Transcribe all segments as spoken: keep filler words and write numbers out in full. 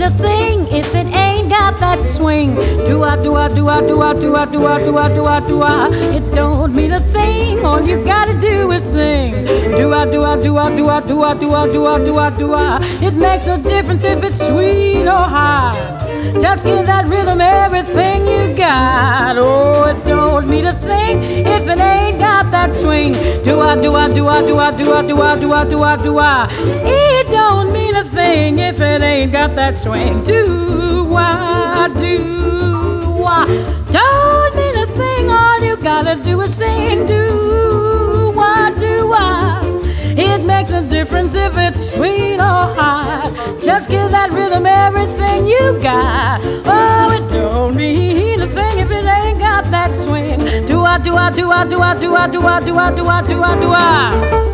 a thing if it ain't got that swing. Do I, do I, do I, do I, do I, do I, do I, do I, do I? It don't mean a thing. All you gotta do is sing. Do I, do I, do I, do I, do I, do I, do I, do I, do I? It makes no difference if it's sweet or hot. Just give that rhythm everything you got. Oh, it don't mean a thing if it ain't got that swing. Do I, do I, do I, do I, do I, do I, do I, do I, do I? It don't mean a thing if it ain't got that swing. Do I, do I? Don't mean a thing. All you gotta do is sing. Do I, do I? It makes a difference if it's sweet or hot. Just give that rhythm everything you got. Oh, it don't mean a thing if it ain't got that swing. Do I, do I, do I, do I, do I, do I, do I, do I, do I, do I?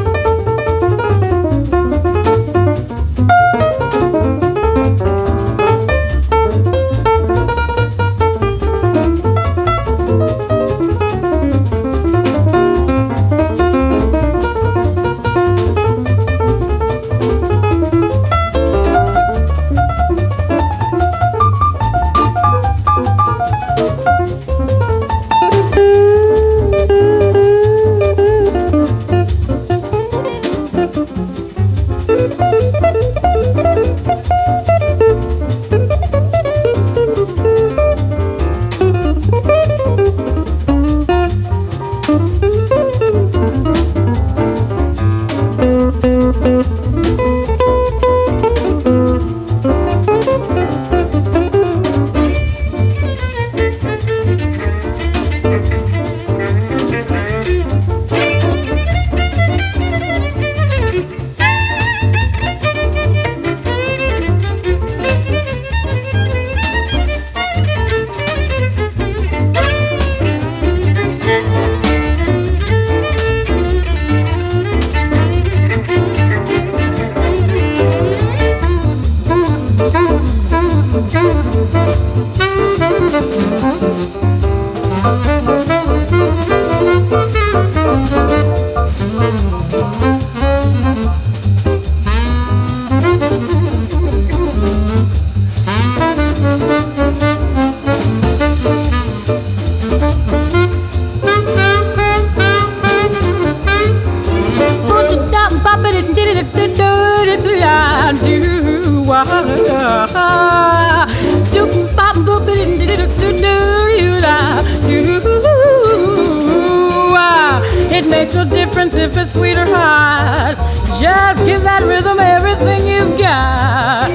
It makes no difference if it's sweet or hot. Just give that rhythm everything you've got.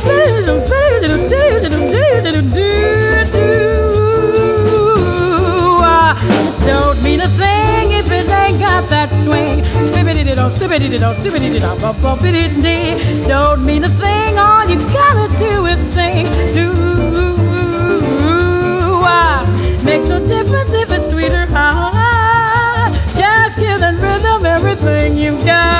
Don't mean a thing if it ain't got that swing. Don't mean a thing. All you gotta do is sing. Do makes no difference if it's sweet or hot. Just give that rhythm everything you've got.